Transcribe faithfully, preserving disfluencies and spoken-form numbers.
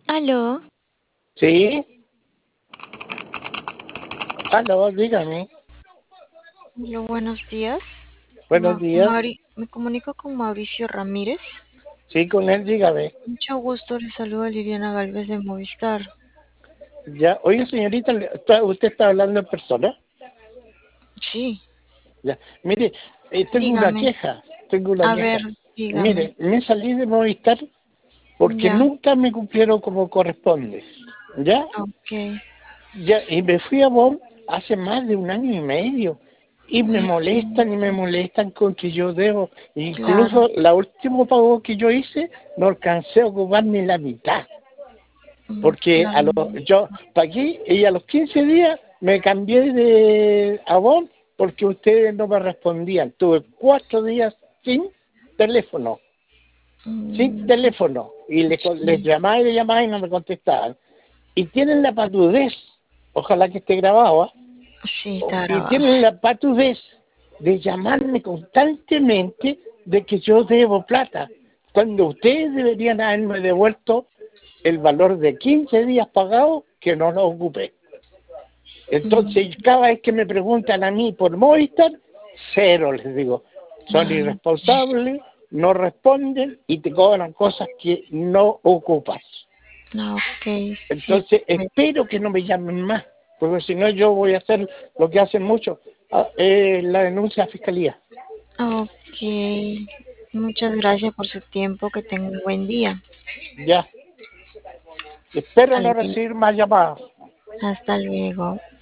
Aló, Sí, aló, dígame. aló, buenos días. Buenos Ma- días. Mari- me comunico con Mauricio Ramírez. Sí, con él, dígame. Mucho gusto, le saluda Liliana Galvez de Movistar. Ya, oye, señorita, le- está- ¿usted está hablando en persona? Sí, Ya, mire, eh, tengo una dígame. queja, tengo una A ver, queja. dígame. Mire, me salí de Movistar porque Ya, nunca me cumplieron como corresponde. ¿Ya? ok. Ya, y me fui a Bonn hace más de un año y medio. Y me Mm, molestan y me molestan con que yo debo. claro. Incluso la último pago que yo hice no alcancé a ocupar ni la mitad. Mm, Porque a claro. lo, yo pagué y a los quince días me cambié de Avon porque ustedes no me respondían. Tuve cuatro días sin teléfono, sin Mm, teléfono. Y les, les sí, llamaba y les llamaba y no me contestaban. Y tienen la patudez, ojalá que esté grabado, ¿ah? sí, está Y grabado. tienen la patudez de llamarme constantemente de que yo debo plata, cuando ustedes deberían haberme devuelto el valor de quince días pagados que no lo ocupé. Mm, Entonces, cada vez que me preguntan a mí por Movistar, cero les digo. Son ah, irresponsables, no responden y te cobran cosas que no ocupas. ah, ok, sí. Entonces, espero que no me llamen más, porque si no yo voy a hacer lo que hacen muchos, ah, eh, la denuncia a fiscalía. Ok. Muchas gracias por su tiempo. Que tenga un buen día. Ya, espero Hasta no luego. recibir más llamadas. Hasta luego.